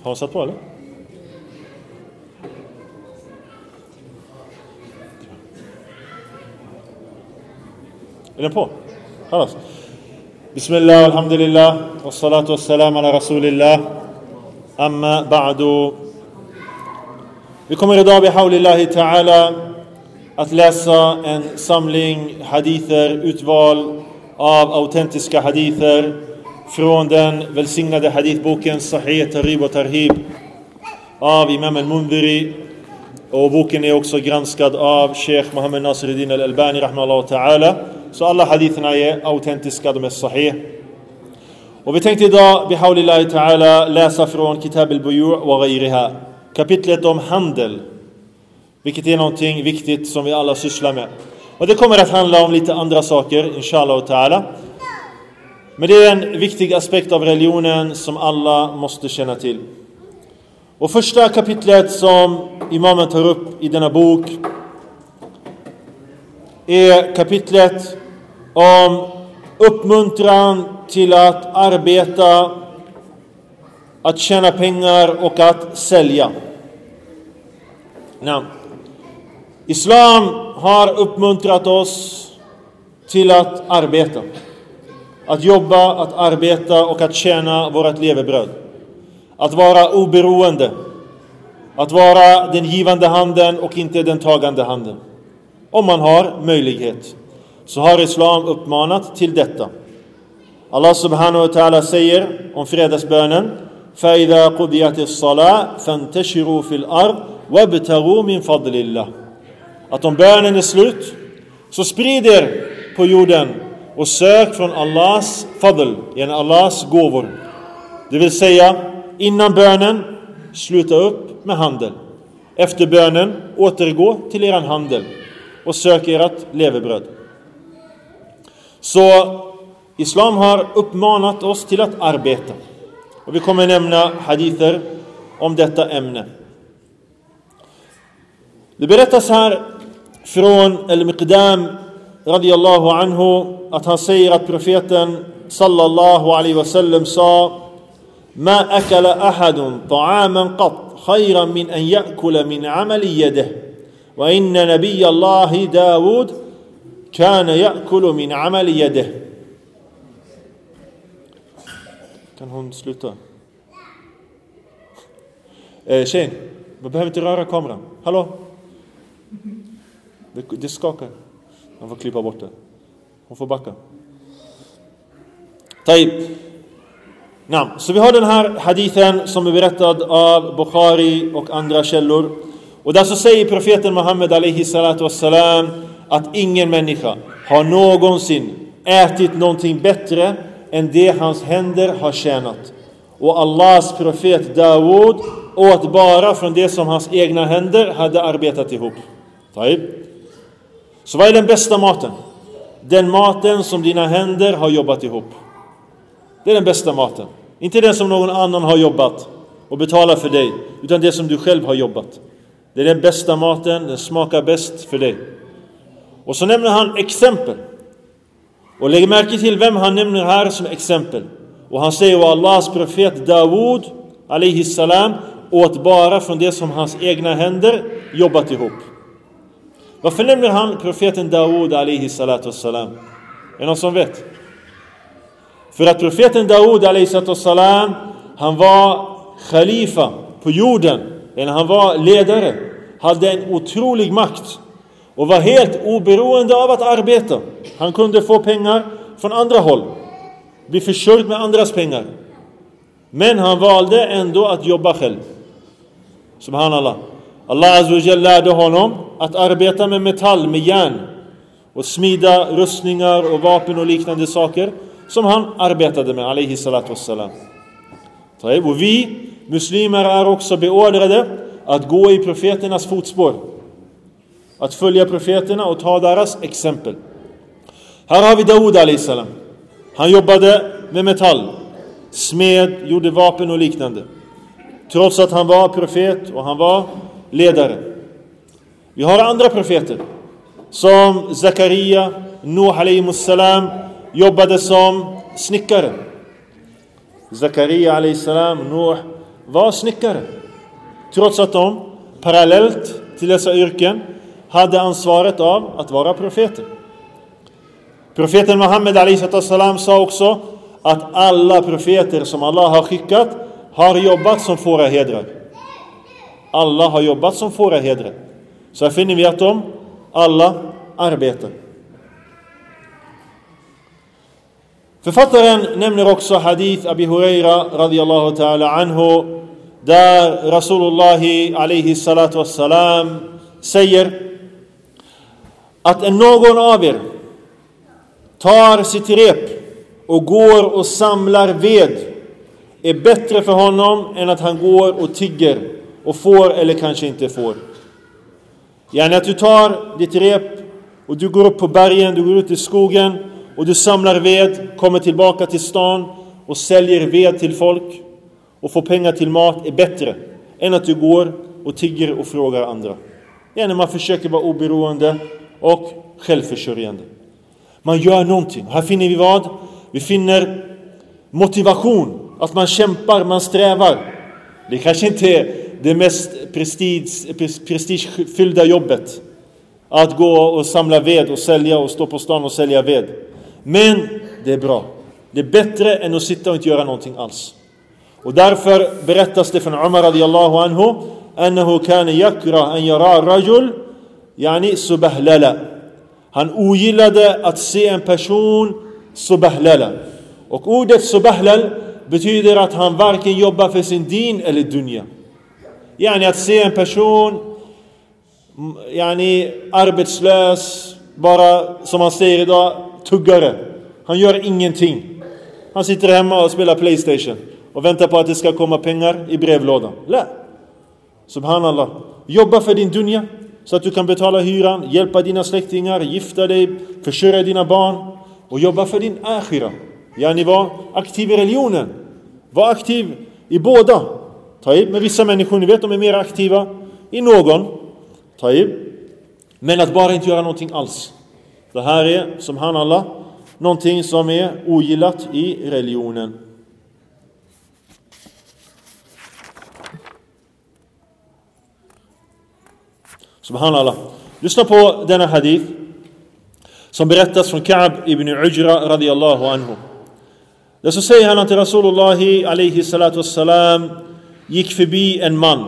Har han satt på eller? Är den på? Hallas. Bismillah, alhamdulillah, wassalatu wassalam ala rasulillah, amma ba'du. Vi kommer idag bihaulillahi ta'ala att läsa en samling hadither, utval av autentiska hadither från den välsignade hadithboken Sahih Targhib och Tarhib av Imam al-Mundhiri, och boken är också granskad av Sheikh Muhammad Nasiruddin al-Albani rahimahullah ta'ala. Så alla haditherna är autentiska, de är sahih. Och vi tänkte idag bihaulillahi ta'ala läsa från Kitab al-Buyu' wa ghayriha, kapitlet om handel, vilket är någonting viktigt som vi alla sysslar med. Och det kommer att handla om lite andra saker, inshallah ta'ala. Men det är en viktig aspekt av religionen som alla måste känna till. Och första kapitlet som imamen tar upp i denna bok är kapitlet om uppmuntran till att arbeta, att tjäna pengar och att sälja. Islam har uppmuntrat oss till att arbeta, att jobba, att arbeta och att tjäna vårt levebröd. Att vara oberoende, att vara den givande handen och inte den tagande handen. Om man har möjlighet, så har Islam uppmanat till detta. Allah subhanahu wa ta'ala säger om fredagsbönen: فَإِذَا قُضِيَتِ الصَّلَاةِ فَانْتَشِرُوا فِي الْأَرْضِ وَابْتَغُوا مِنْ فَضْلِ اللَّهِ. Att om bönen är slut, så sprider på jorden och sök från Allahs fadl, yani Allahs gåvor. Det vill säga, innan bönen, sluta upp med handel. Efter bönen, återgå till eran handel och sök ert levebröd. Så Islam har uppmanat oss till att arbeta. Och vi kommer nämna hadither om detta ämne. Det berättas här från Al-Miqdam radiyallahu anhu att han säger att profeten sallallahu alaihi wasallam sa: ما أكل أحد طعاما قط خيرا من أن يأكل من عمل يده وإن نبي الله داود كان يأكل من عمل يده. Kan hon sluta? Tjejen, man behöver inte röra kameran. Hallå? Det skakar. Man får klippa bort det. Hon får backa. Så vi har den här hadithen som är berättad av Bukhari och andra källor. Och där så säger profeten Muhammed alaihi salatu wassalam att ingen människa har någonsin ätit någonting bättre än det hans händer har tjänat. Och Allahs profet Dawud åt bara från det som hans egna händer hade arbetat ihop. Så vad är den bästa maten? Den maten som dina händer har jobbat ihop. Det är den bästa maten. Inte den som någon annan har jobbat och betalar för dig, utan det som du själv har jobbat. Det är den bästa maten, den smakar bäst för dig. Och så nämner han exempel. Och lägg märke till vem han nämner här som exempel. Och han säger att Allahs profet Dawud alaihi salam åt bara från det som hans egna händer jobbat ihop. Varför nämner han profeten Dawud alaihi salatu wassalam? Är det någon som vet? För att profeten Dawud alaihi salatu wassalam, han var khalifa på jorden. Han var ledare, hade en otrolig makt och var helt oberoende av att arbeta. Han kunde få pengar från andra håll, bli försörjd med andras pengar. Men han valde ändå att jobba själv. Subhanallah. Allah azza wa jalla lärde honom att arbeta med metall, med järn, och smida rustningar och vapen och liknande saker som han arbetade med, alaihi salatu wassalam. Och vi muslimer är också beordrade att gå i profeternas fotspår, att följa profeterna och ta deras exempel. Här har vi Dawud alaihi salam. Han jobbade med metall, smed, gjorde vapen och liknande, trots att han var profet och han var ledare. Vi har andra profeter som Zakaria, Nuh alaihi salam, jobbade som snickare. Zakaria alaihi salam, Nuh var snickare. Trots att de parallellt till dessa yrken hade ansvaret av att vara profeter. Profeten Muhammed a.s. sa också att alla profeter som Allah har skickat har jobbat som fåraherdrar. Alla har jobbat som fåraherdrar. Så här finner vi att de alla arbetar. Författaren nämner också hadith Abi Huraira radiyallahu ta'ala anhu, där Rasulullahi alayhi salatu wassalam säger att någon av er tar sitt rep och går och samlar ved är bättre för honom än att han går och tigger och får eller kanske inte får. Yani att du tar ditt rep och du går upp på bergen, du går ut i skogen och du samlar ved, kommer tillbaka till stan och säljer ved till folk och får pengar till mat är bättre än att du går och tigger och frågar andra. Yani man försöker vara oberoende och självförsörjande. Man gör någonting. Här finner vi vad? Vi finner motivation. Att man kämpar, man strävar. Det kanske inte är det mest prestigefyllda jobbet. Att gå och samla ved och sälja och stå på stan och sälja ved. Men det är bra. Det är bättre än att sitta och inte göra någonting alls. Och därför berättas det från Umar radiyallahu anhu annahu kana yakra an yara rajul yani subahlala. Han ogillade att se en person subahlala. Och ordet subahlal betyder att han varken jobbar för sin din eller dunya. Yani att se en person arbetslös, bara som man säger idag, tuggare. Han gör ingenting. Han sitter hemma och spelar PlayStation och väntar på att det ska komma pengar i brevlådan. La. Subhanallah. Jobba för din dunya så att du kan betala hyran, hjälpa dina släktingar, gifta dig, försörja dina barn och jobba för din akhira. Yani var aktiv i religionen. Var aktiv i båda. Men vissa människor, ni vet, de är mer aktiva i någon. Men att bara inte göra någonting alls. Det här är, subhanallah, någonting som är ogillat i religionen. Subhanallah. Lyssna på denna hadith som berättas från Ka'b ibn Ujra radiyallahu anhu. Där så säger han att Rasulullahi alayhi salatu wassalam gick förbi en man.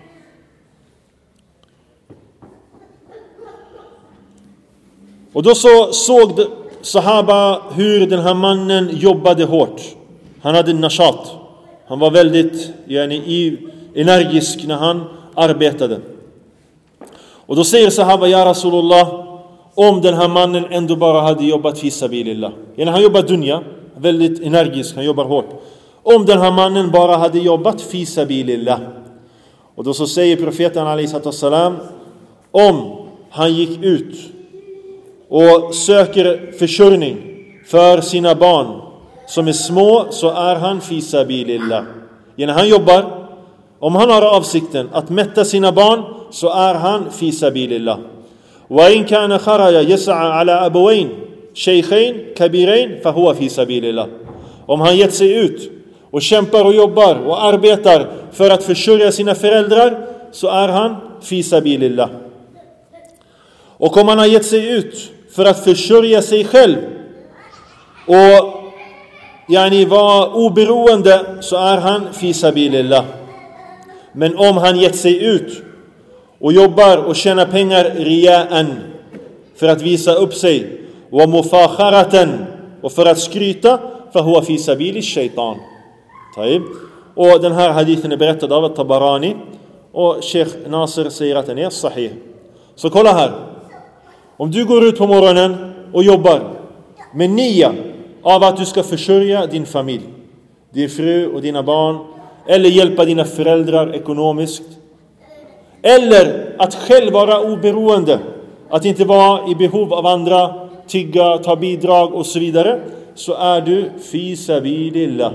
Och då så såg sahaba hur den här mannen jobbade hårt. Han hade nashat. Han var väldigt energisk när han arbetade. Och då säger sahaba, ja Rasulullah, om den här mannen ändå bara hade jobbat fi sabilillah. Han jobbar dunya, väldigt energisk, han jobbar hårt. Om den här mannen bara hade jobbat fi sabilillah. Och då så säger profeten alayhi salam, om han gick ut och söker försörjning för sina barn som är små, så är han fi sabilillah. Han jobbar, om han har avsikten att mätta sina barn, så är han fi sabilillah. Wa in kana kharaja yas'a ala abawayn shaykhain kabirain fa huwa fi sabilillah. Om han gett sig ut och kämpar och jobbar och arbetar för att försörja sina föräldrar, så är han fi sabilillah. Och om han har gett sig ut för att försörja sig själv och vara oberoende, så är han fi sabilillah. Men om han gett sig ut och jobbar och tjänar pengar riya'an, för att visa upp sig, wa mufakharatan, och för att skryta, fa huwa fi sabili shaitan. Och den här hadithen är berättad av Tabarani, och Sheikh Nasir säger att den är sahih. Så kolla här. Om du går ut på morgonen och jobbar med nia av att du ska försörja din familj, din fru och dina barn, eller hjälpa dina föräldrar ekonomiskt, eller att själv vara oberoende, att inte vara i behov av andra, tigga, ta bidrag och så vidare, så är du fi sabilillah.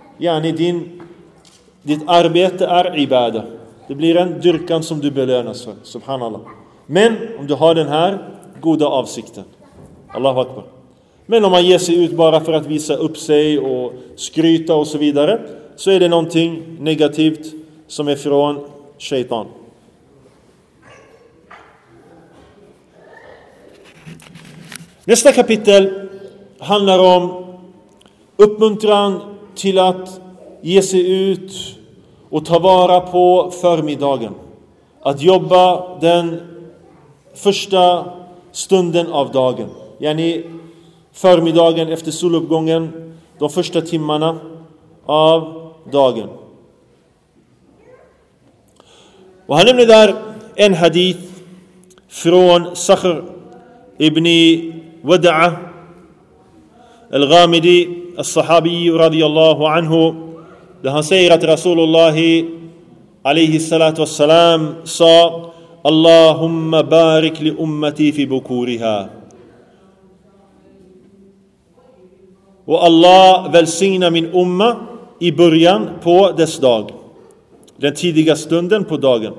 Ditt arbete är ibadah. Det blir en dyrkan som du belönas för, subhanallah. Men om du har den här goda avsikten, Allahu Akbar. Men om man ger sig ut bara för att visa upp sig och skryta och så vidare, så är det någonting negativt som är från shaitan. Nästa kapitel handlar om uppmuntran till att ge sig ut och ta vara på förmiddagen. Att jobba den första stunden av dagen. Yani förmiddagen efter soluppgången, de första timmarna av dagen. Och han nämner där en hadith från Sakhr ibn Wada'a al-Ghamidi al-Sahabi radiyallahu anhu, där han säger att Rasulullah alayhi salatu wassalam sa: Allahumma barik li ummati fi bukuriha. Och Allah välsigna min umma i början på dess dag, den tidiga stunden på dagen.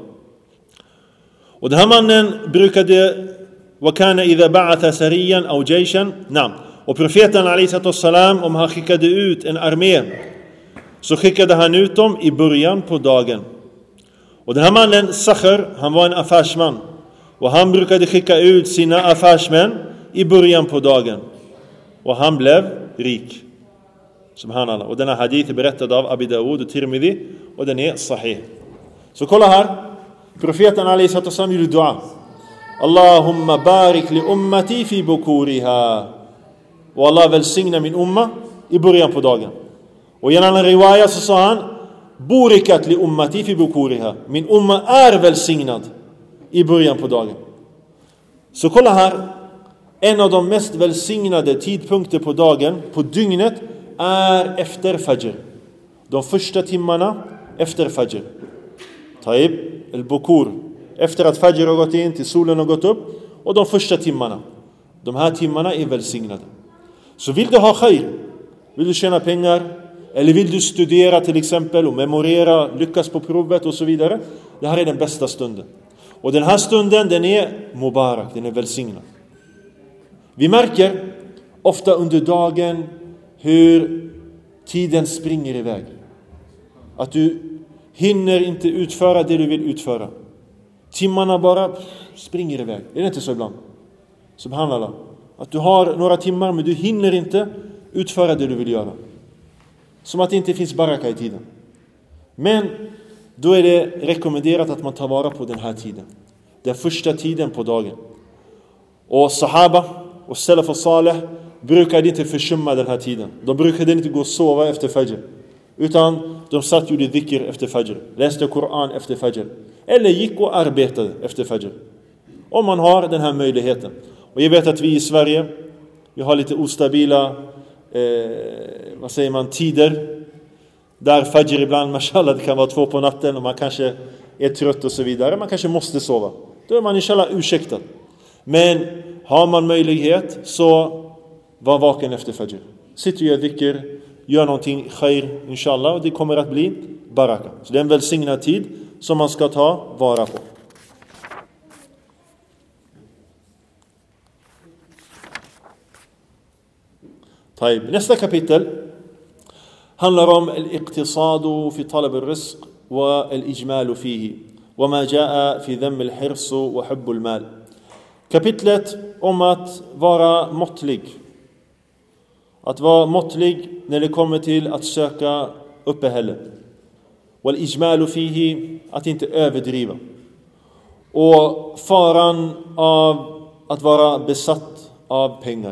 Och den här mannen brukade وَكَانَ إِذَا بَعَثَ سَرِيًّا أَوْ جَيْشًا. Och profeten ﷺ, om han skickade ut en armé, så skickade han ut dem i början på dagen. Och den här mannen, Sakhr, han var en affärsman. Och han brukade skicka ut sina affärsmän i början på dagen. Och han blev rik. Subhanallah. Och denna hadith är berättad av Abi Dawud och Tirmidhi. Och den är sahih. Så kolla här. Profeten ﷺ gjorde dua. Allahumma barik li ummati fi bukuriha. Och Allah välsigna min umma i början på dagen. Och i en annan riwaya så sa han: Burikat li ummati fi bukuriha. Min umma är välsignad i början på dagen. Så kolla här. En av de mest välsignade tidpunkter på dagen, på dygnet, är efter fajr. De första timmarna efter fajr. Taib al-bukur. Efter att fajr har gått in, till solen har gått upp. Och de första timmarna. De här timmarna är välsignade. Så vill du ha khair, vill du tjäna pengar, eller vill du studera till exempel och memorera, lyckas på provet och så vidare. Det här är den bästa stunden. Och den här stunden, den är mubarak, den är välsignad. Vi märker ofta under dagen hur tiden springer iväg. Att du hinner inte utföra det du vill utföra. Timmarna bara springer iväg. Är det inte så ibland? Subhanallah. Att du har några timmar men du hinner inte utföra det du vill göra. Som att det inte finns baraka i tiden. Men då är det rekommenderat att man tar vara på den här tiden. Den första tiden på dagen. Och sahaba och salaf och salih brukade inte försumma den här tiden. De brukade inte gå och sova efter fajr. Utan de satt och gjorde dhikr efter fajr. Läste Koran efter fajr. Eller gick och arbetade efter fajr. Om man har den här möjligheten. Och jag vet att vi i Sverige, vi har lite ostabila tider. Där fajr ibland, mashallah, det kan vara 2 på natten och man kanske är trött och så vidare. Man kanske måste sova. Då är man inshallah ursäktad. Men har man möjlighet så var vaken efter fajr. Sitt och gör dhikr, gör någonting khair inshallah, och det kommer att bli baraka. Så det är en välsignad tid som man ska ta vara på. Nästa kapitel handlar om al-iqtisadu fi talab al-rizq wa al-ijmalu fihi wa ma jaa fi dhamm al-hirs wa hubb al-mal. Kapitlet om att vara måttlig. Att vara måttlig när det kommer till att söka uppehälle. Wal ijmalu fihi, att inte överdriva. Och faran av att vara besatt av pengar.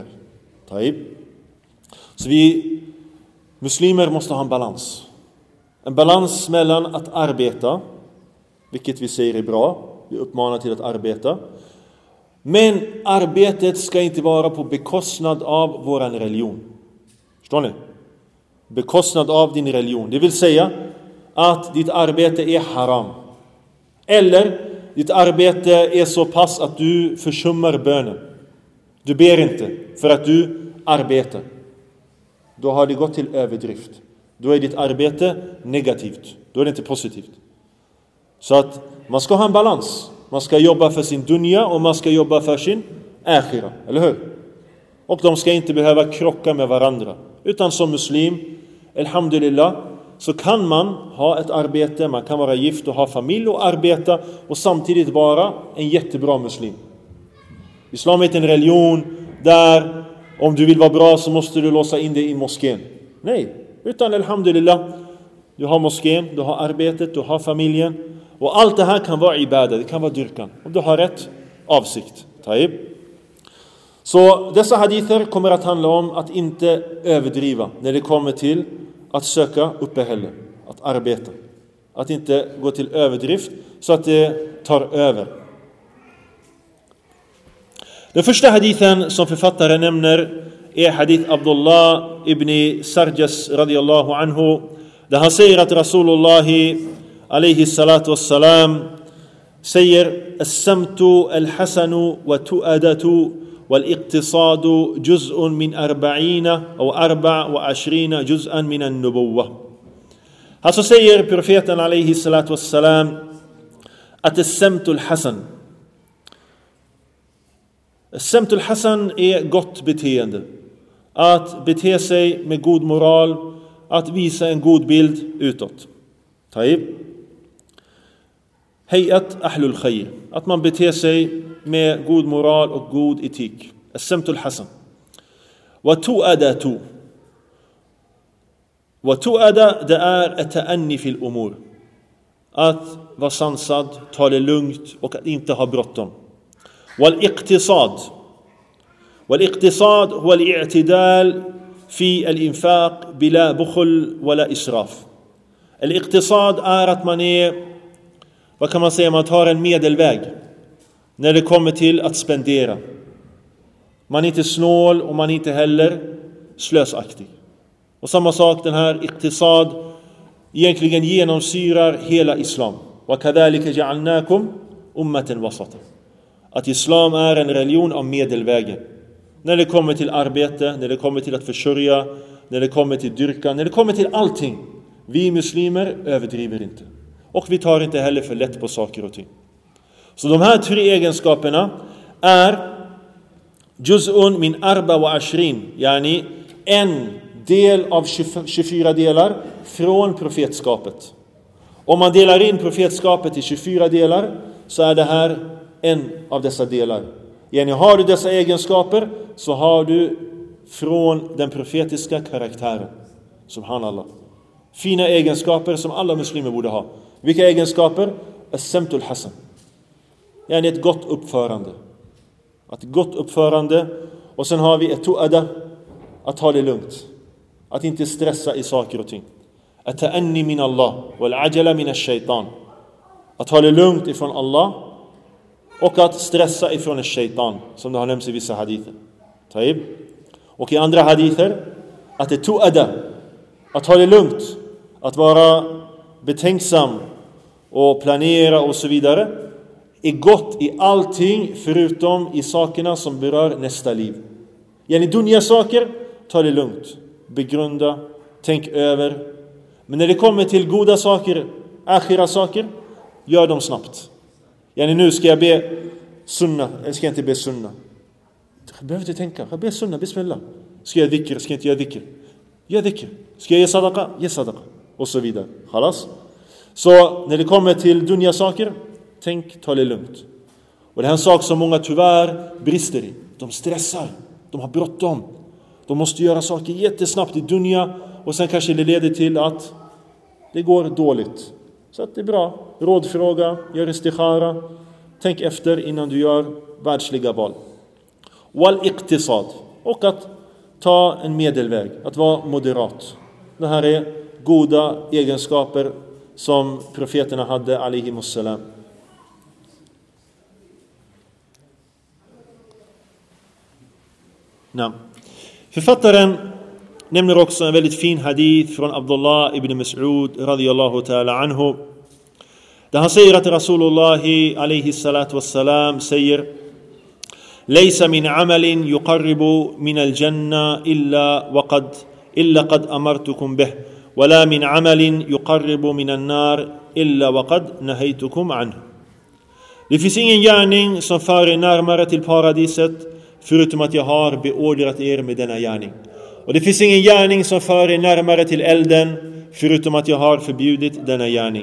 Så vi muslimer måste ha en balans. En balans mellan att arbeta, vilket vi säger är bra. Vi uppmanar till att arbeta. Men arbetet ska inte vara på bekostnad av våran religion. Förstår ni? Bekostnad av din religion. Det vill säga att ditt arbete är haram. Eller ditt arbete är så pass att du försummar bönen. Du ber inte för att du arbetar. Då har det gått till överdrift. Då är ditt arbete negativt. Då är det inte positivt. Så att man ska ha en balans. Man ska jobba för sin dunya och man ska jobba för sin akhira. Eller hur? Och de ska inte behöva krocka med varandra. Utan som muslim, alhamdulillah, så kan man ha ett arbete, man kan vara gift och ha familj och arbeta och samtidigt vara en jättebra muslim. Islam är inte en religion där om du vill vara bra så måste du låsa in dig i moskén. Nej, utan alhamdulillah, du har moskén, du har arbetet, du har familjen och allt det här kan vara ibadah, det kan vara dyrkan om du har rätt avsikt. Taib. Så dessa hadither kommer att handla om att inte överdriva när det kommer till att söka uppehälle, att arbeta. Att inte gå till överdrift så att det tar över. Den första hadithen som författaren nämner är hadith Abdullah ibn Sarjas radiyallahu anhu, där han säger att Rasulullah alayhi salatu wassalam säger as-samtu al-hasanu wa tu'adatu wal-iqtisadu juz'un min 40 och 24 juz'an min an-nubuwah. Alltså säger profeten alayhi salatu wassalam att as-samtu al-hasan, as-samtu al-hasan är gott beteende. Att bete sig med god moral, att visa en god bild utåt. Taib. Hayat ahlul khair, att man beter sig med god moral och god etik. As-samtu al-hasan. Wa tu'adatu. Wa tu'ada, det är ett ta'anni fil umur. Att vara sansad, ta det lugnt och att inte ha bråttom. Wal-iqtisad. والاقتصاد هو الاعتدال في الإنفاق بلا بخل ولا إسراف. الاقتصاد är att man är, vad kan man säga, man tar en medelväg när det kommer till att spendera. Man är inte snål och man är inte heller slösaktig. Och samma sak, den här iqtisad egentligen genomsyrar hela islam. وَكَذَلِكَ جَعَلْنَاكُمْ أُمَّةً وَسَطًا. Att islam är en religion av medelvägen. När det kommer till arbete, när det kommer till att försörja, när det kommer till dyrkan, när det kommer till allting. Vi muslimer överdriver inte. Och vi tar inte heller för lätt på saker och ting. Så de här tre egenskaperna är juz'un min 24, yani en del av 24 delar från profetskapet. Om man delar in profetskapet i 24 delar så är det här en av dessa delar. Yani har du dessa egenskaper så har du från den profetiska karaktären. Subhanallah. Fina egenskaper som alla muslimer borde ha. Vilka egenskaper? As-samtu al-hasan. Yani ett gott uppförande. Ett gott uppförande. Och sen har vi ett tu'ada. Att ha det lugnt. Att inte stressa i saker och ting. At-ta'anni min Allah. Wal-ajala min ash-shaytan. Att ha det lugnt ifrån Allah. Och att stressa ifrån shaitan, som det har nämnts i vissa hadither. Taib. Och i andra hadither att det tu'ada, att ha det lugnt, att vara betänksam och planera och så vidare, är gott i allting förutom i sakerna som berör nästa liv. Yani dunya saker, ta det lugnt, begrunda, tänk över. Men när det kommer till goda saker, akhira saker, gör dem snabbt. Yani nu ska jag be sunna, eller ska jag inte be sunna? Jag behöver inte tänka, jag ber sunna, bismillah. Ska jag dhikr, ska jag inte göra dhikr? Gör dhikr. Ska jag ge sadaqa? Ge sadaqa. Och så vidare. Khalas. Så när det kommer till dunya saker, tänk, ta det lugnt. Och det här är en sak som många tyvärr brister i. De stressar, de har bråttom. De måste göra saker jättesnabbt i dunya och sen kanske det leder till att det går dåligt. Så att det är bra. Rådfråga, gör istikhara. Tänk efter innan du gör världsliga val. Wal-iqtisad. Och att ta en medelväg. Att vara moderat. Det här är goda egenskaper som profeterna hade, alaihimussalam. Författaren nämner också en väldigt fin hadith från Abdullah ibn Mas'ud radiyallahu ta'ala anhu, där han säger att Rasulullah alayhi salatu wassalam säger: "Laysa min amalin yuqarribu min al-janna illa qad amartukum bih, wala min amalin yuqarribu min an-nar illa qad nahaytukum anhu." Det finns ingen gärning som för er närmare till paradiset förutom att jag har beordrat er med denna gärning. Och det finns ingen gärning som för er närmare till elden förutom att jag har förbjudit denna gärning.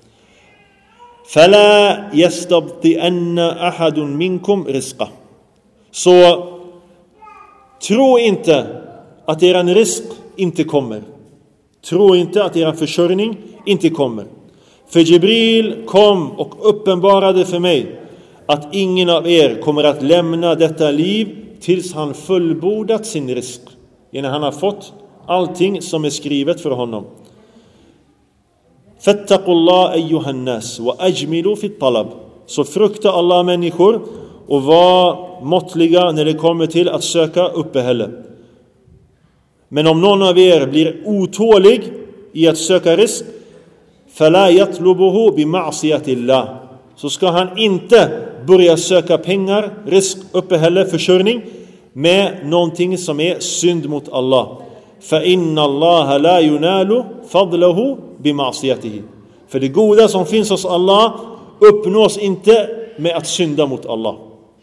فَلَا يَسْتَبْطِئَنَّ أَحَدٌ مِنْكُمْ رِزْقَهُ. Så tro inte att eran risk inte kommer. Tro inte att eran försörjning inte kommer. För Jibril kom och uppenbarade för mig att ingen av er kommer att lämna detta liv tills han fullbordat sin risk. När han har fått allting som är skrivet för honom. Fattaqullah ayyuhan nas wa ajmilu fi talab. Så frukta alla människor och var måttliga när det kommer till att söka uppehälle. Men om någon av er blir otålig i att söka risk, fala yatlubuhu bima'siyatillah, så ska han inte börja söka pengar, risk, uppehälle, försörjning med någonting som är synd mot Allah. Fa inna Allah la yunalu fadlahu bima'siyatihi. För det goda som finns hos Allah uppnås inte med att synda mot Allah.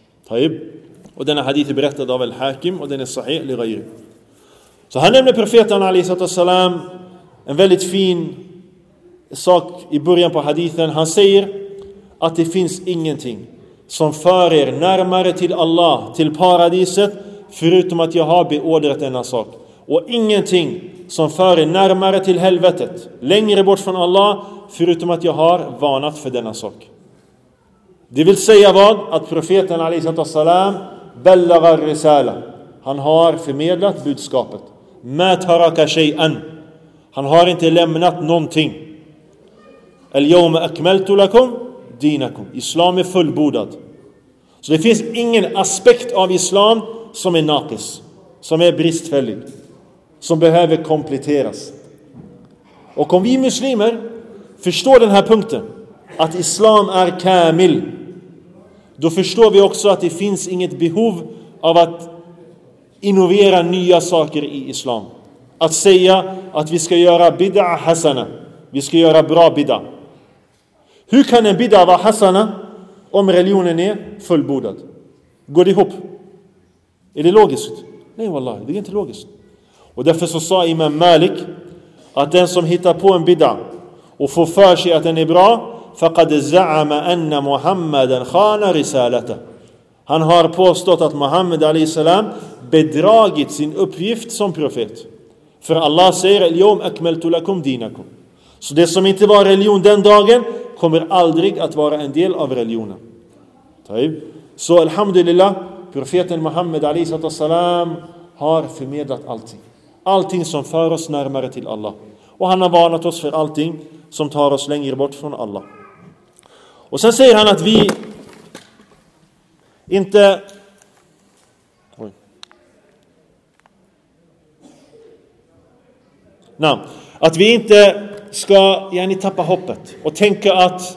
Och denna hadith är berättad av Al-Hakim och den är sahih li ghayri. Så han nämner profeten alayhi salam en väldigt fin sak i början på hadithen. Han säger att det finns ingenting som för er närmare till Allah, till paradiset, förutom att jag har beordrat denna sak. Och ingenting som för er närmare till helvetet, längre bort från Allah, förutom att jag har varnat för denna sak. Det vill säga vad? Att profeten alayhi salam ballagar risala. Han har förmedlat budskapet. Ma taraka shay'an. Han har inte lämnat någonting. Al-yawma akmaltu lakum dinakum. Islam är fullbordad. Så det finns ingen aspekt av islam som är naqis, som är bristfällig, som behöver kompletteras. Och om vi muslimer förstår den här punkten, att islam är kamil, då förstår vi också att det finns inget behov av att innovera nya saker i islam. Att säga att vi ska göra bid'a hasana, vi ska göra bra bid'a. Hur kan en bid'a vara hasana om religionen är fullbordad? Går det ihop? Är det logiskt? Nej wallahi, det är inte logiskt. Och därför så sa Imam Malik att den som hittar på en bid'a och får för sig att den är bra, faqad za'ama anna Muhammadan khana risalata. Han har påstått att Muhammed alayhi salam bedragit sin uppgift som profet. För Allah säger al-yawm akmaltu lakum dinakum. Så det som inte var religion den dagen kommer aldrig att vara en del av religionen. Så alhamdulillah, profeten Muhammed alayhi salam har förmedlat allting. Allting som för oss närmare till Allah. Och han har varnat oss för allting som tar oss längre bort från Allah. Och sen säger han att vi inte att vi inte ska tappa hoppet och tänka att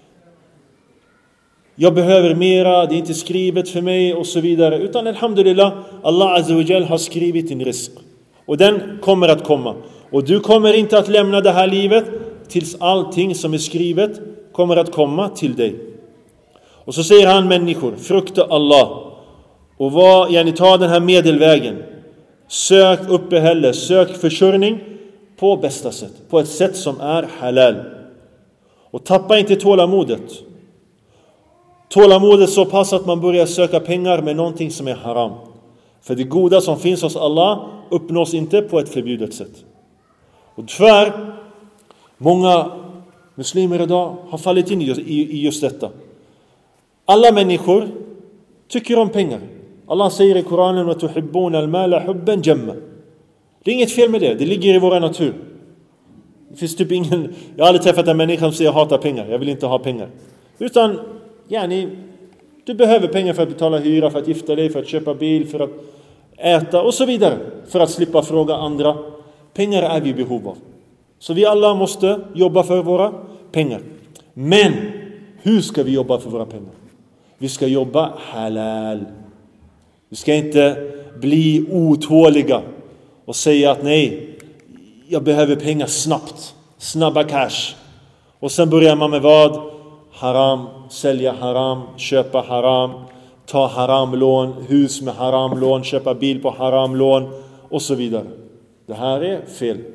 jag behöver mera, det är inte skrivet för mig och så vidare. Utan alhamdulillah, Allah azza wa jal har skrivit din risk. Och den kommer att komma. Och du kommer inte att lämna det här livet tills allting som är skrivet kommer att komma till dig. Och så säger han människor, frukta Allah. Och ta den här medelvägen. Sök uppehälle, sök försörjning på bästa sätt. På ett sätt som är halal. Och tappa inte tålamodet. Tålamodet så pass att man börjar söka pengar med någonting som är haram. För det goda som finns hos Allah uppnås inte på ett förbjudet sätt. Och tyvärr, många muslimer idag har fallit in i just detta. Alla människor tycker om pengar. Allah säger i Koranen att tuhibbuna al-mala hubban jamma. Det är inget fel med det. Det ligger i vår natur. Det finns typ ingen... Jag har aldrig träffat en människa som säger jag hatar pengar. Jag vill inte ha pengar. Utan, du behöver pengar för att betala hyra, för att gifta dig, för att köpa bil, för att äta och så vidare. För att slippa fråga andra. Pengar är vi i behov av. Så vi alla måste jobba för våra pengar. Men hur ska vi jobba för våra pengar? Vi ska jobba halal. Vi ska inte bli otåliga och säga att nej, jag behöver pengar snabbt. Snabba cash. Och sen börjar man med vad? Haram, sälja haram, köpa haram, ta haramlån, hus med haramlån, köpa bil på haramlån och så vidare. Det här är fel.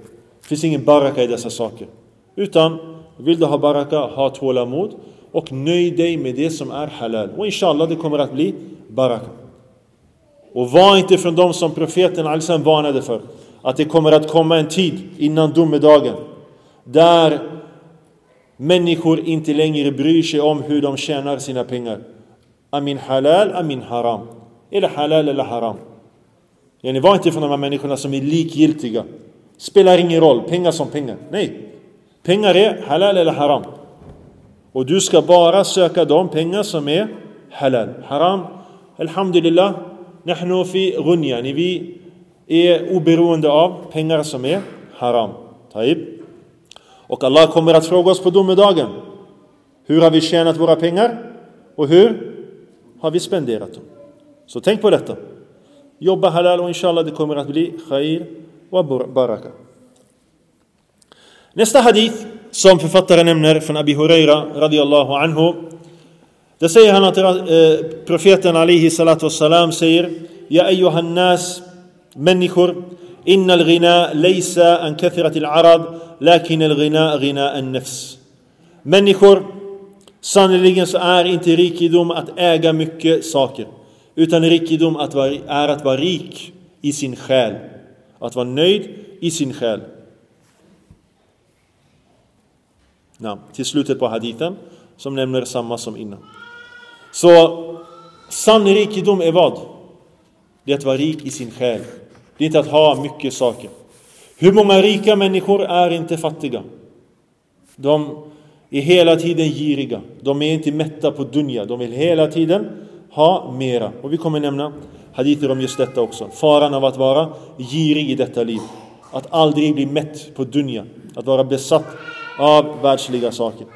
Det finns ingen baraka i dessa saker. Utan vill du ha baraka, ha tålamod och nöj dig med det som är halal. Och inshallah det kommer att bli baraka. Och var inte från dem som profeten Al-Sam varnade för. Att det kommer att komma en tid innan domedagen. Där människor inte längre bryr sig om hur de tjänar sina pengar. Amin halal, amin haram. Eller halal eller haram. Yani var inte från de här människorna som är likgiltiga. Spelar ingen roll, pengar som pengar. Nej, pengar är halal eller haram. Och du ska bara söka de pengar som är halal. Haram, alhamdulillah, nahnu fi ghunja. Vi är oberoende av pengar som är haram. Taib. Och Allah kommer att fråga oss på domedagen. Hur har vi tjänat våra pengar? Och hur har vi spenderat dem? Så tänk på detta. Jobba halal och inshallah det kommer att bli khair och baraka. Nästa hadith som författaren nämner från Abi Huraira radiyallahu anhu. Där säger han att profeten alaihi salatu wassalam säger: Ja ayyuhan nas, människor, innal ghina laysa an kathratil arad, lakin al ghina ghina an nafs. Människor, sannoliken så är inte rikedom att äga mycket saker, utan rikedom är att vara rik i sin själ, att vara nöjd i sin själ. Till slutet på hadithen som nämner samma som innan. Så sann rikedom är vad? Det är att vara rik i sin själ. Det är inte att ha mycket saker. Hur många rika människor är inte fattiga? De är hela tiden giriga. De är inte mätta på dunya. De vill hela tiden ha mera. Och vi kommer nämna hadither om just detta också. Faran av att vara girig i detta liv. Att aldrig bli mätt på dunya. Att vara besatt av världsliga saker.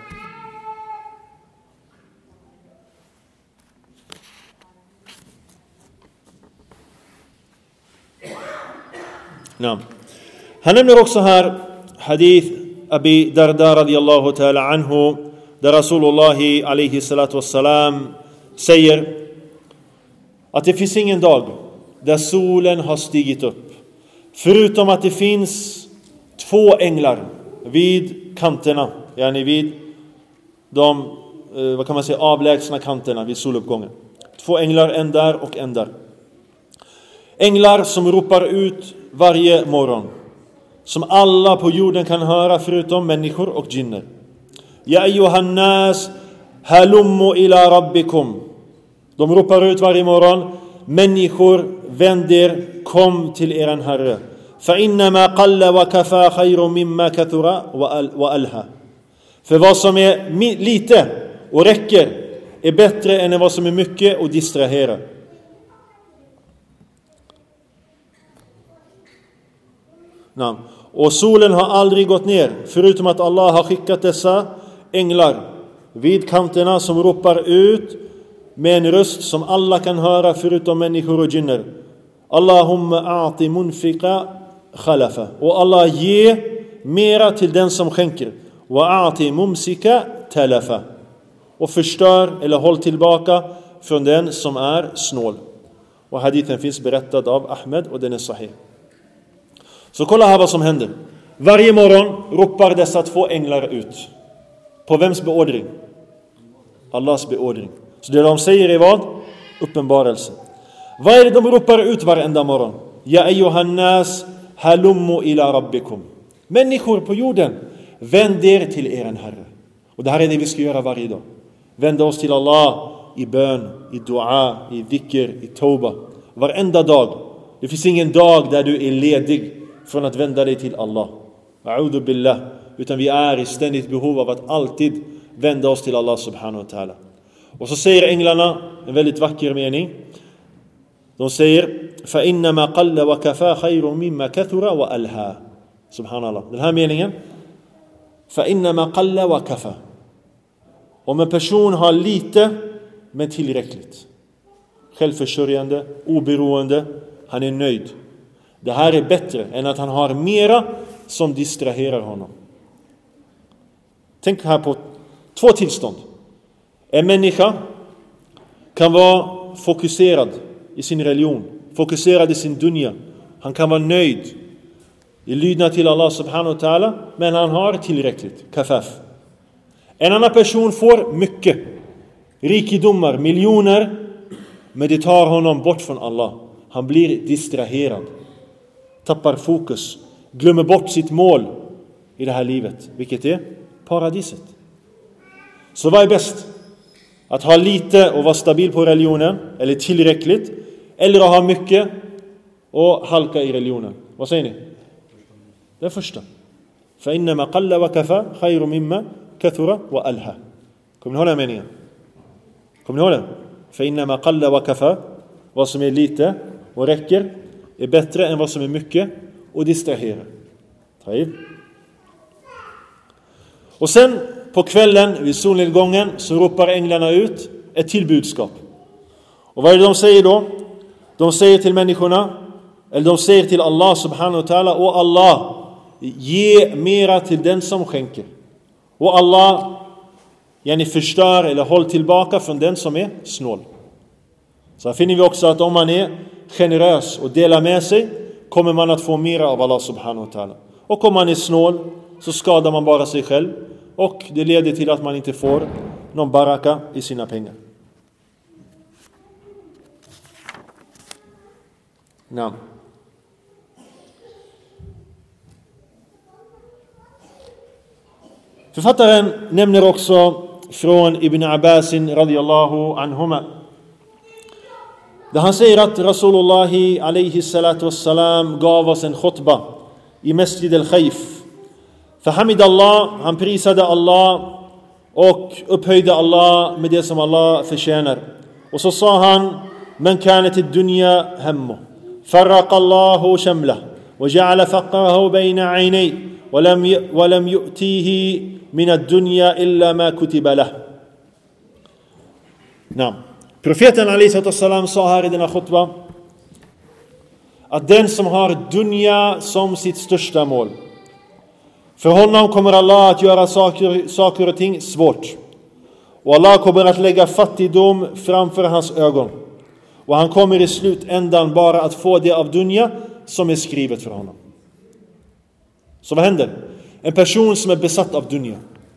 Han nämner också här hadith Abi Darda radiyallahu ta'ala anhu, där Rasulullah alaihi salatu wassalam säger att det finns ingen dag där solen har stigit upp förutom att det finns 2 änglar vid kanterna, yani vid de vad kan man säga, avlägsna kanterna vid soluppgången. 2 änglar, en där och en där. Änglar som ropar ut varje morgon, som alla på jorden kan höra förutom människor och jinner. Ja ayyuhan nas, halummu ila rabbikum. De ropar ut varje morgon: människor, vänd er, kom till eran Herre. Fa innama qalla wa kafa khayru mimma kathura wa alha. För vad som är lite och räcker är bättre än vad som är mycket och distraherar. Och solen har aldrig gått ner förutom att Allah har skickat dessa änglar vid kanterna som ropar ut med en röst som alla kan höra förutom människor och jinner. Allahumma a'ti munfiqa khalafa. Och Allah ge mera till den som skänker. Wa a'ti mumsika talafa. Och förstör eller håll tillbaka från den som är snål. Och hadithen finns berättad av Ahmed och den är sahih. Så kolla här vad som händer. Varje morgon ropar dessa 2 änglar ut. På vems beordring? Allahs beordring. Så det de säger är vad? Uppenbarelse. Vad är det de ropar ut varenda morgon? Ja ayyuhan nas, halummu ila rabbikum. Människor på jorden, vänd er till eran Herre. Och det här är det vi ska göra varje dag. Vända oss till Allah i bön, i dua, i dhikr, i tauba. Varenda dag. Det finns ingen dag där du är ledig från att vända dig till Allah. A'udhu billah. Utan vi är i ständigt behov av att alltid vända oss till Allah subhanahu wa ta'ala. Och så säger änglarna en väldigt vacker mening. De säger: fa innama qalla wa kafa khayrun mimma kathura wa alha. Subhanallah. Den här meningen. Fa innama qalla wa kafa. Om en person har lite men tillräckligt, självförsörjande, oberoende, han är nöjd. Det här är bättre än att han har mera som distraherar honom. Tänk här på 2 tillstånd. En människa kan vara fokuserad i sin religion, fokuserad i sin dunya. Han kan vara nöjd, i lydnad till Allah subhanahu wa ta'ala, men han har tillräckligt, kafaf. En annan person får mycket, rikedomar, miljoner, men det tar honom bort från Allah. Han blir distraherad, tappar fokus, glömmer bort sitt mål i det här livet, vilket är paradiset. Så vad är bäst? Att ha lite och vara stabil på religionen, eller tillräckligt, eller att ha mycket och halka i religionen? Vad säger ni? Det första. فَإِنَّمَا قَلَّ وَكَفَى خَيْرٌ مِمَّا كَثُرَ وَأَلْهَى. Kommer ni ihåg den meningen? Kommer ni ihåg den? فَإِنَّمَا قَلَّ وَكَفَى. Vad som är lite och räcker är bättre än vad som är mycket och distraherar. Och sen på kvällen vid solnedgången så ropar änglarna ut ett till budskap. Och vad är det de säger då? De säger till människorna, eller de säger till Allah subhanahu wa ta'ala: och Allah, ge mera till den som skänker. Och Allah, förstör eller håll tillbaka från den som är snål. Så här finner vi också att om man är generös och delar med sig, kommer man att få mera av Allah subhanahu wa ta'ala. Och om man är snål så skadar man bara sig själv, och det leder till att man inte får någon baraka i sina pengar. Nej. Författaren nämner också från Ibn Abbas radiyallahu anhuma, där han säger att Rasulullah alayhi salatu wassalam gav oss en khutbah i Masjid al-Khayf. Fahamid Allah, han prisade Allah och upphöjde Allah med det som Allah förtjänar. Och så sa han: men kanat ad-dunya hammu farraqa Allahu shamlah wa ja'ala faqrahu bayna 'aynay wa lam yu'tihi min ad-dunya illa ma kutiba lahu. Naam. Profeten alayhi salatu wassalam sa här i denna khutbah att den som har dunya som sitt största mål, för honom kommer Allah att göra saker och ting svårt. Och Allah kommer att lägga fattigdom framför hans ögon. Och han kommer i slutändan bara att få det av dunya som är skrivet för honom. Så vad händer? En person som är besatt av dunya.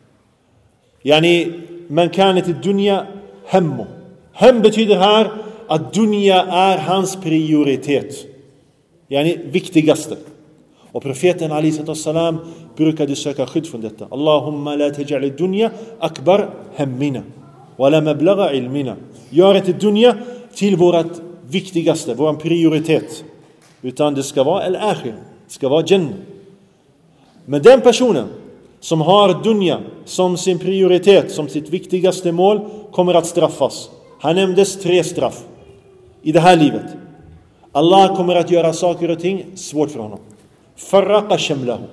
Man kan inte dunya hemmo. Hem betyder här att dunya är hans prioritet. Viktigaste. Och profeten alayhi salatu wassalam brukade söka skydd från detta. Allahumma la taj'al ad-dunya akbar hammina wa la mablagha ilmina. Gör inte dunya till vårt viktigaste, vår prioritet, utan det ska vara al-akhir, det ska vara jannah. Men den personen som har dunya som sin prioritet, som sitt viktigaste mål, kommer att straffas. Han nämndes 3 straff i det här livet. Allah kommer att göra saker och ting svårt för honom. Farraqa shamlahu.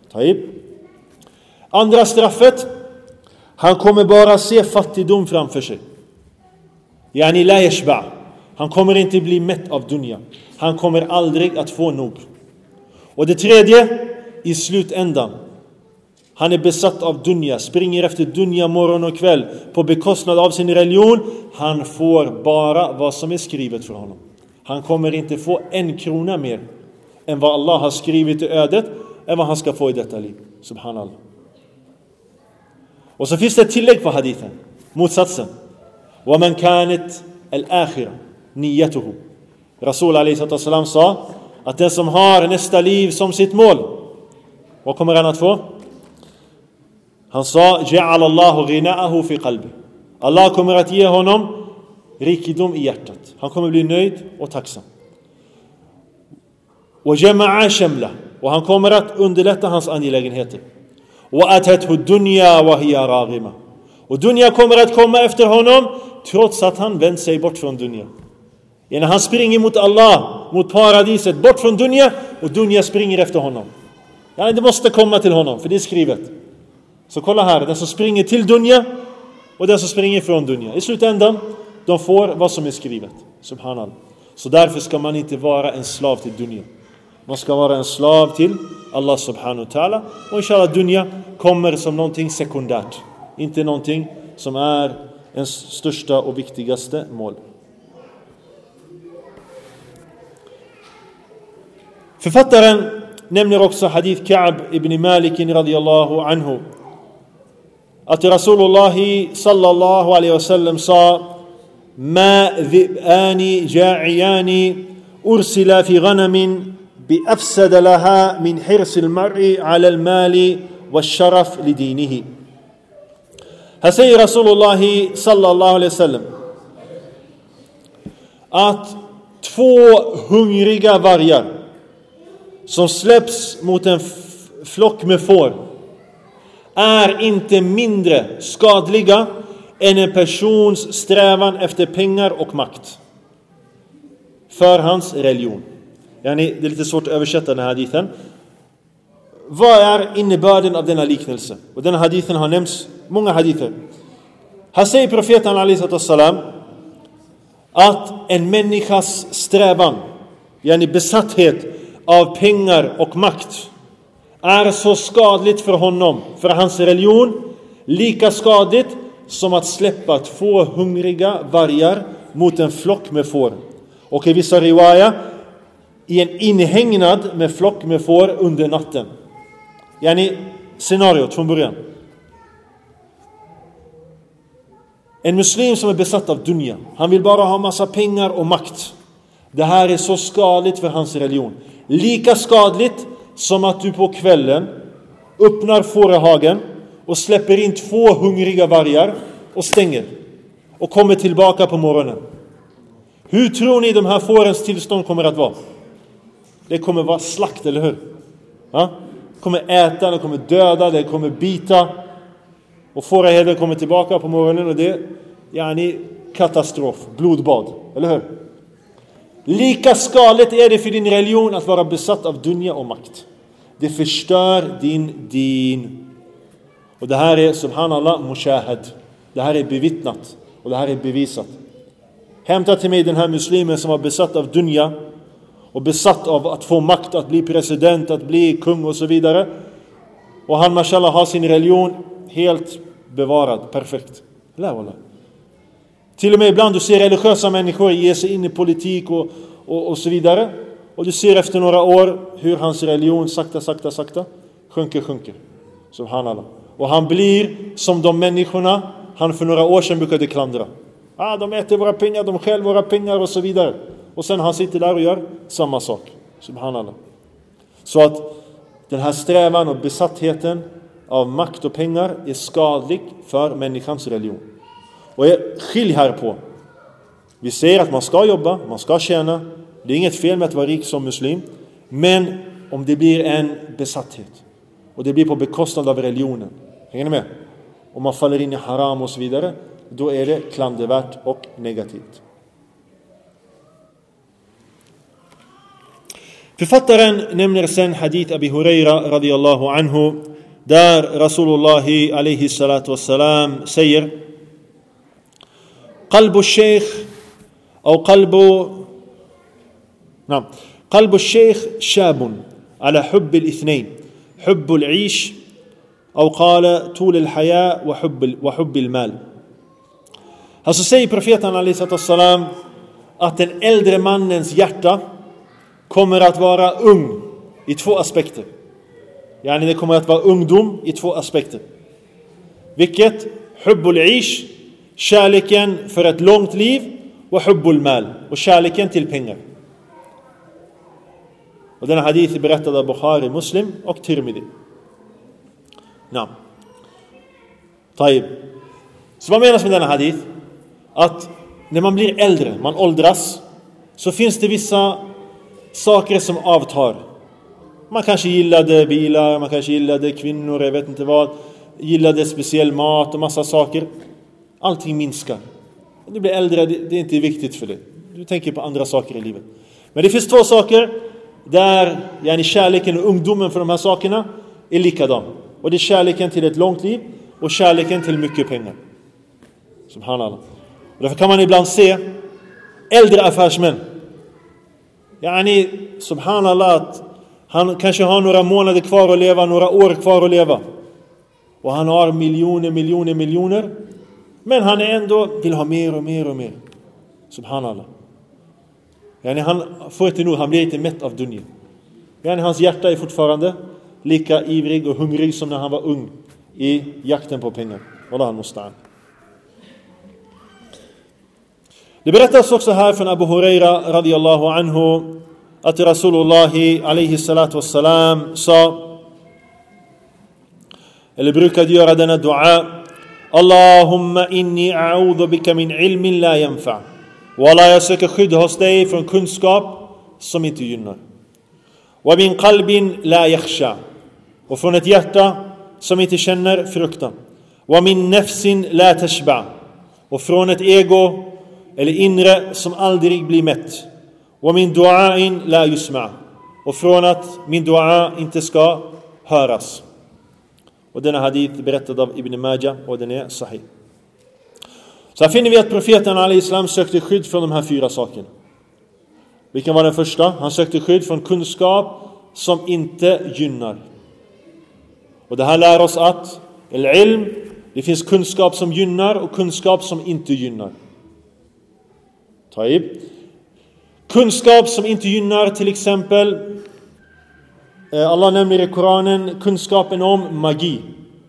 Andra straffet, han kommer bara se fattigdom framför sig. La yashba. Han kommer inte bli mätt av dunya. Han kommer aldrig att få nog. Och det tredje, i slutändan, han är besatt av dunya, springer efter dunya morgon och kväll på bekostnad av sin religion. Han får bara vad som är skrivet för honom. Han kommer inte få 1 krona mer än vad Allah har skrivit i ödet, än vad han ska få i detta liv. Subhanallah. Och så finns det ett tillägg på hadithen, motsatsen. وَمَنْ كَانَتْ الْآخِرَةِ نِيَّتُهُ. Rasul alayhi sallam sa att den som har nästa liv som sitt mål, vad kommer han att få? Han sa: جَعَلَ اللَّهُ غِنَاءَهُ فِي قَلْبِ. Allah kommer att ge honom rikedom i hjärtat. Han kommer bli nöjd och tacksam. وَجَمَعَ شَمْلَهُ. Och han kommer att underlätta hans angelägenheter. وَأَتَتْهُ الدُّنْيَا وَهِيَ رَاغِمَةٌ. Och dunya kommer att komma efter honom trots att han vänt sig bort från dunya. När han springer mot Allah, mot paradiset, bort från dunya, och dunya springer efter honom. Det måste komma till honom, för det är skrivet. Så kolla här, den som springer till dunya och den som springer från dunya, i slutändan, de får vad som är skrivet. Subhanallah. Så därför ska man inte vara en slav till dunya. Man ska vara en slav till Allah subhanahu wa ta'ala. Och inshallah dunya kommer som någonting sekundärt. Inte någonting som är ens största och viktigaste mål. Författaren nämner också hadith Ka'b ibn Malik radiyallahu anhu att Rasulullah sallallahu alaihi wasallam sa: "Ma dhi'ani ja'iyani ursila fi ghanamin بأفسد لها من حرص المرء على المال والشرف لدينه." Här säger Rasulullah sallallahu alaihi wasallam att 2 hungriga vargar som släpps mot en flock med får är inte mindre skadliga än en persons strävan efter pengar och makt för hans religion. Det är lite svårt att översätta den här hadithen. Vad är innebörden av denna liknelse? Och den här hadithen har nämnts många hadither. Här säger profeten alaihi salam att en människas strävan, besatthet av pengar och makt, är så skadligt för honom, för hans religion, lika skadligt som att släppa 2 hungriga vargar mot en flock med får. Och i vissa riwaya i en inhägnad med flock med får under natten. Scenariot från början. En muslim som är besatt av dunya, han vill bara ha massa pengar och makt. Det här är så skadligt för hans religion. Lika skadligt som att du på kvällen öppnar fårehagen och släpper in 2 hungriga vargar och stänger och kommer tillbaka på morgonen. Hur tror ni de här fårens tillstånd kommer att vara? Det kommer vara slakt, eller hur? Ja? Kommer äta, det kommer döda, det kommer bita. Och fåraherden kommer tillbaka på morgonen och det är katastrof, blodbad, eller hur? Lika skadligt är det för din religion att vara besatt av dunya och makt. Det förstör din. Och det här är, subhanallah, mushahad. Det här är bevittnat och det här är bevisat. Hämta till mig den här muslimen som var besatt av dunya och besatt av att få makt, att bli president, att bli kung och så vidare. Och han, mashallah, har sin religion helt bevarad, perfekt. Till och med ibland du ser religiösa människor ge sig in i politik och så vidare. Och du ser efter några år hur hans religion sakta sjunker. Subhanallah. Och han blir som de människorna han för några år sedan brukade klandra. De äter våra pengar, de stjäl våra pengar och så vidare. Och sen han sitter där och gör samma sak. Subhanallah. Så att den här strävan och besattheten av makt och pengar är skadlig för människans religion. Och jag skilj här på. Vi säger att man ska jobba, man ska tjäna. Det är inget fel med att vara rik som muslim. Men om det blir en besatthet och det blir på bekostnad av religionen. Hänger ni med? Om man faller in i haram och så vidare, då är det klandervärt och negativt. Författaren nämner sen hadith Abi Huraira radiyallahu anhu där Rasulullah alaihi salatu wassalam säger: قلب الشيخ شاب على حب الاثنين حب العيش أو قال طول الحياة وحب المال. Alltså säger profeten alaihi salatu wassalam att den äldre mannens hjärta kommer att vara ung i 2 aspekter. Det kommer att vara ungdom i 2 aspekter. Vilket? Hubbul ish, kärleken för ett långt liv, och hubbul mal, och kärleken till pengar. Och denna hadith är berättad av Bukhari, Muslim och Tirmidhi. Taib. Så vad menas med denna hadith? Att när man blir äldre, man åldras, så finns det vissa saker som avtar. Man kanske gillade bilar, man kanske gillade kvinnor, jag vet inte vad. Gillade speciell mat och massa saker. Allting minskar. När du blir äldre, det är inte viktigt för dig. Du tänker på andra saker i livet. Men det finns 2 saker där kärleken och ungdomen för de här sakerna är likadan. Och det är kärleken till ett långt liv och kärleken till mycket pengar. Subhanallah. Och därför kan man ibland se äldre affärsmän. Subhanallah, att han kanske har några månader kvar att leva, några år kvar att leva. Och han har miljoner. Men han ändå vill ha mer och mer. Subhanallah. Han får inte nog, han blir inte mätt av dunya. Men hans hjärta är fortfarande lika ivrig och hungrig som när han var ung i jakten på pengar. Wallahu musta'an. Det berättas också här från Abu Huraira radiyallahu anhu att Rasulullah alayhi salatu wassalam sa, eller brukade göra denna dua: Allahumma inni a'udhu bika min ilmin la yanfa. Wallah, jag söker skydd hos dig från kunskap som inte gynnar. Wa min qalbin la yakhsha. Och från ett hjärta som inte känner fruktan. Wa min nafsin la tashba. Och från ett ego eller inre som aldrig blir mätt. Wa min du'ain la yusma. Och från att min dua inte ska höras. Och denna hadith berättad av Ibn Majah och den är sahih. Så här finner vi att profeten alayhi salam sökte skydd från de här 4 sakerna. Vilken var den första? Han sökte skydd från kunskap som inte gynnar. Och det här lär oss att ilm, det finns kunskap som gynnar och kunskap som inte gynnar. Taib. Kunskap som inte gynnar, till exempel Allah nämner i Koranen kunskapen om magi.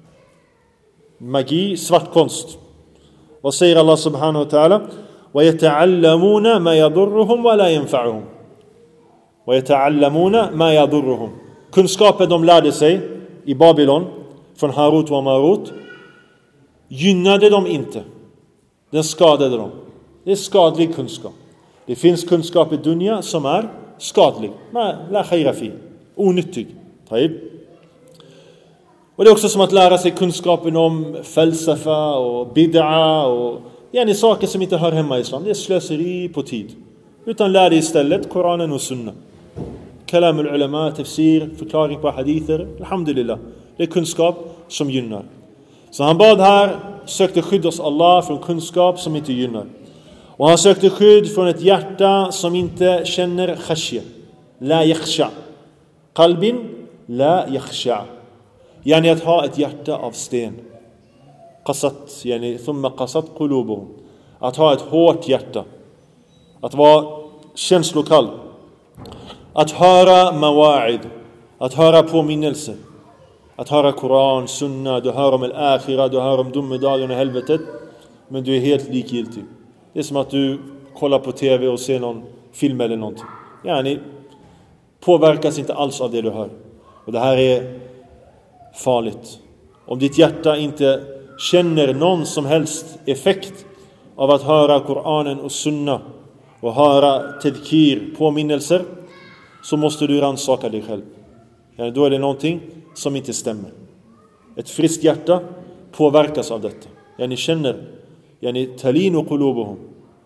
Magi, svartkonst. Vad säger Allah subhanahu wa ta'ala? وَيَتَعَلَّمُونَ مَا يَضُرُّهُمْ وَلَا يَنْفَعُهُمْ وَيَتَعَلَّمُونَ مَا يَضُرُّهُمْ. Kunskapen de lärde sig i Babylon från Harut och Marut gynnade dem inte. Den skadade dem. Det är skadlig kunskap. Det finns kunskap i dunya som är skadlig. La khayra fi. Onyttig. Taib. Och det är också som att lära sig kunskapen om falsafa och bid'a och saker som inte hör hemma i islam. Det är slöseri på tid. Utan lär dig istället Koranen och Sunna. Kalam al-ulama, tafsir, förklaring på hadither. Alhamdulillah. Det är kunskap som gynnar. Så han bad här, sökte skydd hos Allah från kunskap som inte gynnar. Och han sökte skydd från ett hjärta som inte känner khashya. La yakhsha. Qalbin la yakhsha. Yani att ha ett hjärta av sten. Qasat, yani thumma qasat qulubuhum. Att ha ett hårt hjärta. Att vara känslokall. Att höra mawa'id. Att höra påminnelser. Att höra Koran, Sunna, du hör om al-akhira, du hör om domedagen och helvetet. Men du är helt likgiltig. Det är som att du kollar på tv och ser någon film eller någonting. Yani påverkas inte alls av det du hör. Och det här är farligt. Om ditt hjärta inte känner någon som helst effekt av att höra Koranen och Sunna och höra tedkir, påminnelser, så måste du rannsaka dig själv. Yani då är det någonting som inte stämmer. Ett friskt hjärta påverkas av detta. Yani känner, yani talinu qulubuhum.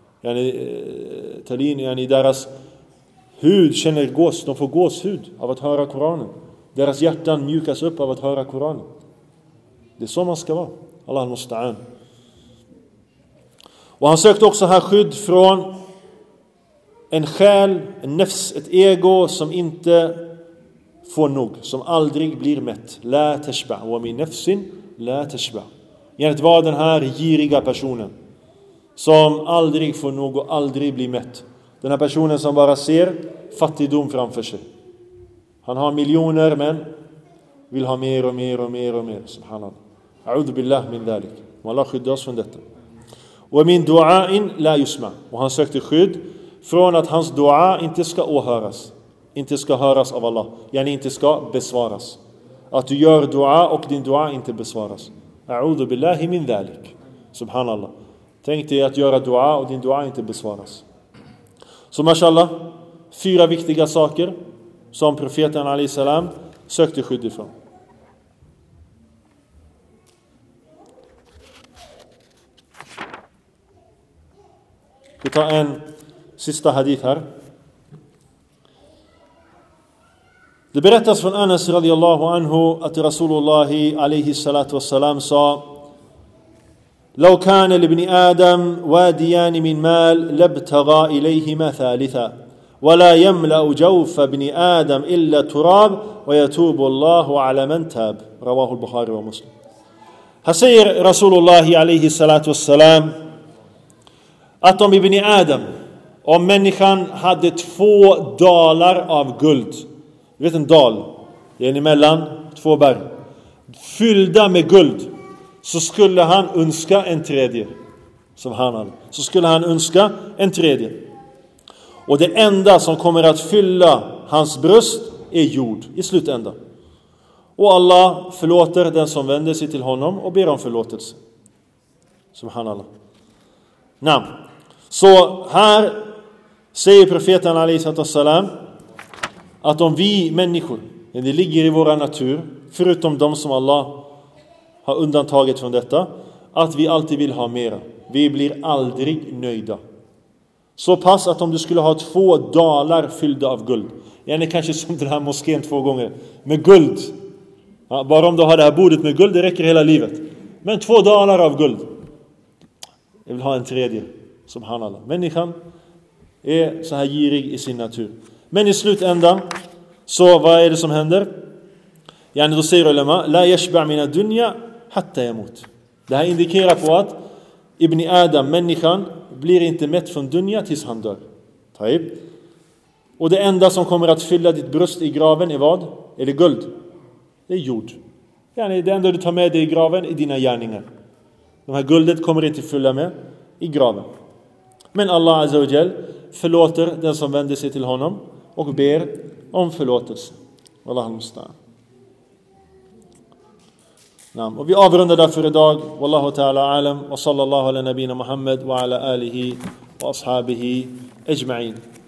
Yani deras hud känner gås, de får gåshud av att höra Koranen. Deras hjärtan mjukas upp av att höra Koranen. Det är så man ska vara. Allah musta'an. Och han sökte också här skydd från en själ, en nefs, ett ego som inte får nog, som aldrig blir mätt. La tashba. Wa min nafsin la tashba. Att vara den här giriga personen som aldrig får nog och aldrig blir mätt. Den här personen som bara ser fattigdom framför sig. Han har miljoner men vill ha mer och mer och mer och mer. Subhanallah. A'udhu billah min dalik. Allah skyddar oss från detta. Och min du'ain la yusma. Och han sökte skydd från att hans dua inte ska åhöras. Inte ska höras av Allah. Yani inte ska besvaras. Att du gör dua och din dua inte besvaras. A'udhu billahi min dalik. Subhanallah. Tänk dig att göra dua och din dua inte besvaras. Så mashallah, 4 viktiga saker som profeten alayhi salam sökte skydd ifrån. Vi tar en sista hadith här. Det berättas från Anas radiyallahu anhu att Rasulullah alayhi salatu wassalam sa: لو كان لابن آدم واديان من مال لابتغى إليهما ثالثا ولا يملأ جوف ابن آدم إلا تراب ويتوب الله على من تاب. رواه البخاري ومسلم. Här säger Rasulullah alayhi salatu wassalam att om ibn Adam, om människan hade 2 dalar av guld, Du vet en dal, det är emellan 2 berg, fyllda med guld, så skulle han önska en tredje. Subhanallah. Så skulle han önska en tredje. Och det enda som kommer att fylla hans bröst är jord i slutändan. Och Allah förlåter den som vänder sig till honom och ber om förlåtelse. Subhanallah. Namn. Så här säger profeten alaihi salam att om vi människor, det ligger i vår natur, förutom de som Allah har undantagit från detta, att vi alltid vill ha mera. Vi blir aldrig nöjda. Så pass att om du skulle ha 2 dalar fyllda av guld, gärna kanske som den här moskén 2 gånger, med guld. Ja, bara om du har det här bordet med guld, det räcker hela livet. Men 2 dalar av guld. Jag vill ha en tredje. Subhanallah. Människan är så här girig i sin natur. Men i slutändan, så vad är det som händer? Yani då säger ulema, la yashba' min ad-dunya hatta yamut. Det här indikerar på att Ibn Adam, människan, blir inte mätt från dunya tills han dör. Taib. Och det enda som kommer att fylla ditt bröst i graven är vad? Är det guld? Det är jord. Yani det enda du tar med dig i graven är dina gärningar. De här guldet kommer inte fylla med i graven. Men Allah Azza wa Jal förlåter den som vänder sig till honom och ber om förlåtelse. Wallahu musta'an. Naam. Och vi avrundar därför idag. Wallahu ta'ala alam. Wa sallallahu ala nabina Muhammad wa ala alihi wa ashabihi ajma'in.